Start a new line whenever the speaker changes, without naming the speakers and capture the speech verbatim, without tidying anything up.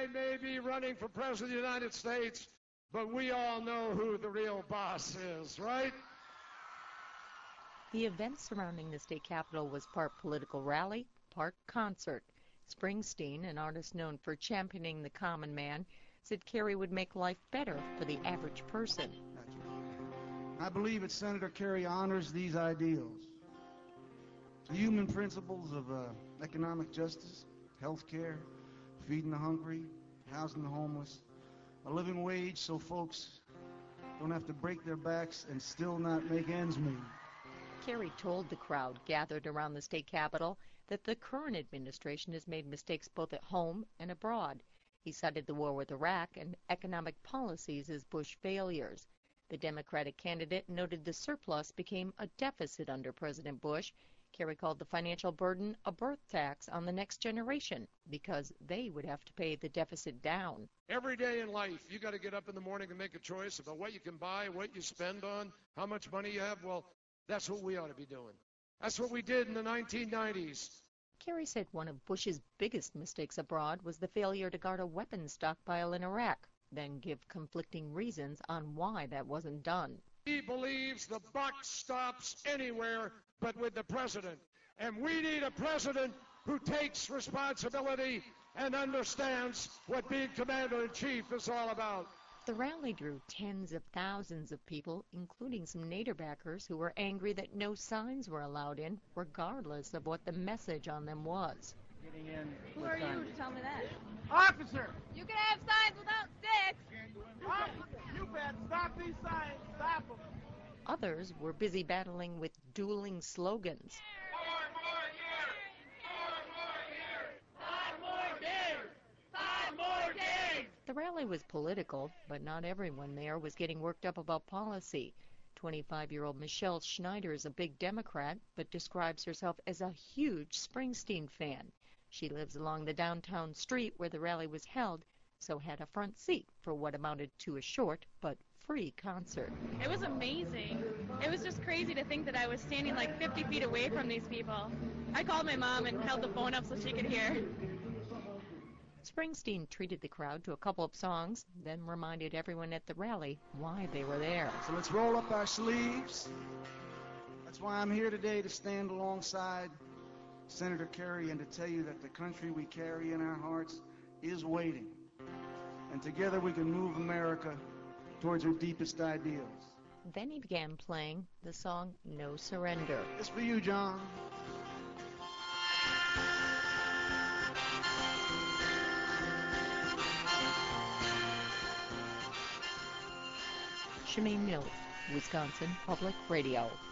I may be running for president of the United States, but we all know who the real boss is, right?
The event surrounding the state capitol was part political rally, part concert. Springsteen, an artist known for championing the common man, said Kerry would make life better for the average person.
I believe that Senator Kerry honors these ideals. The human principles of uh, economic justice, health care, feeding the hungry, housing the homeless, a living wage so folks don't have to break their backs and still not make ends meet.
Kerry told the crowd gathered around the state capitol that the current administration has made mistakes both at home and abroad. He cited the war with Iraq and economic policies as Bush failures. The Democratic candidate noted the surplus became a deficit under President Bush. Kerry called the financial burden a birth tax on the next generation because they would have to pay the deficit down.
Every day in life, you got to get up in the morning and make a choice about what you can buy, what you spend on, how much money you have. Well, that's what we ought to be doing. That's what we did in the nineteen nineties.
Kerry said one of Bush's biggest mistakes abroad was the failure to guard a weapons stockpile in Iraq, then give conflicting reasons on why that wasn't done.
He believes the buck stops anywhere but with the president. And we need a president who takes responsibility and understands what being commander-in-chief is all about.
The rally drew tens of thousands of people, including some Nader backers who were angry that no signs were allowed in, regardless of what the message on them was.
Getting in
Who are you to tell me that?
Officer!
You can have signs without sticks!
Officer, you better stop these signs! Stop them!
Others were busy battling with dueling slogans.
Four more years! Four more years! Five more days! Five more days!
The rally was political, but not everyone there was getting worked up about policy. twenty-five-year-old Michelle Schneider is a big Democrat, but describes herself as a huge Springsteen fan. She lives along the downtown street where the rally was held, so had a front seat for what amounted to a short but free concert.
It was amazing. It was just crazy to think that I was standing like fifty feet away from these people. I called my mom and held the phone up so she could hear.
Springsteen treated the crowd to a couple of songs, then reminded everyone at the rally why they were there.
So let's roll up our sleeves. That's why I'm here today, to stand alongside Senator Kerry and to tell you that the country we carry in our hearts is waiting. And together we can move America towards her deepest ideals.
Then he began playing the song No Surrender.
It's for you, John.
Shemaine Mills, Wisconsin Public Radio.